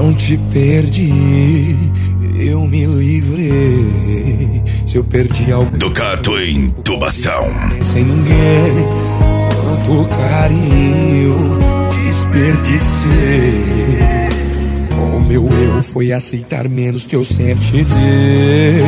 não te perdi, eu me livrei. Se eu perdi algo, Ducato em Tubação. sem ninguém, quanto carinho desperdicei. O meu erro foi aceitar menos que eu sempre te dei.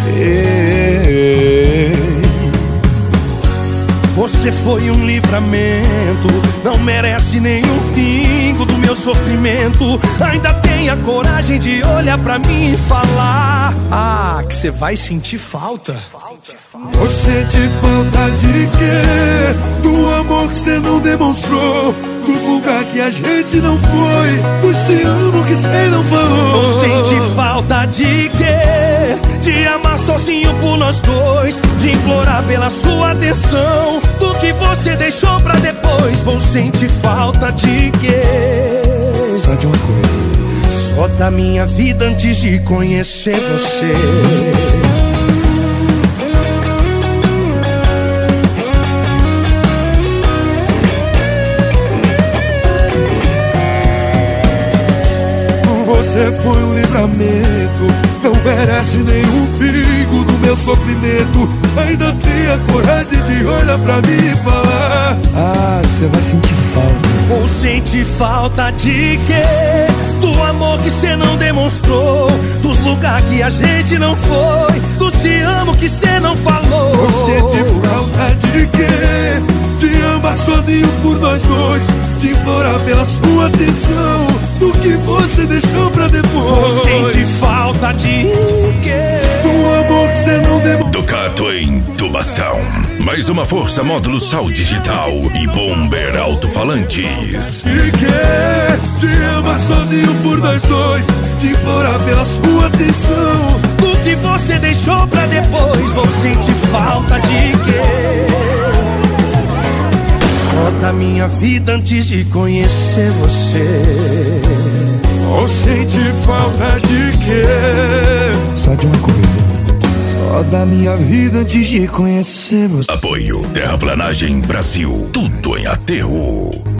Você foi um livramento, não merece nenhum pingo do meu sofrimento. Ainda tem a coragem de olhar pra mim e falar: ah, que você vai sentir falta. Vou sentir falta de quê? Do amor que você não demonstrou, dos lugares que a gente não foi, dos te amo que você não falou. Vou sentir falta de quê? De amar sozinho por nós dois, de implorar pela sua atenção, do que você deixou pra depois. Vou sentir falta de quê? Só de uma coisa, só da minha vida antes de conhecer você. Você foi um livramento, não merece nenhum perigo do meu sofrimento. Ainda tem a coragem de olhar pra mim e falar: ah, você vai sentir falta. Vou sentir falta de quê? Do amor que você não demonstrou, dos lugares que a gente não foi, do te amo que você não falou. Vou sentir falta de quê? De amar sozinho por nós dois, de implorar pela sua atenção, do que você deixou pra depois. Vou sentir falta de quê? Do amor que você não demonstrou. Ducato em Tubação. Mais uma força módulo Sal Digital e Bomber Alto-Falantes. De quê? De amar sozinho por nós dois, de implorar pela sua atenção, do que você deixou pra depois. Vou sentir falta de quê? Só da minha vida antes de conhecer você. Vou sentir falta de quê? Só de uma coisa, só da minha vida antes de conhecer você. Apoio Terraplanagem Brasil. Tudo em aterro.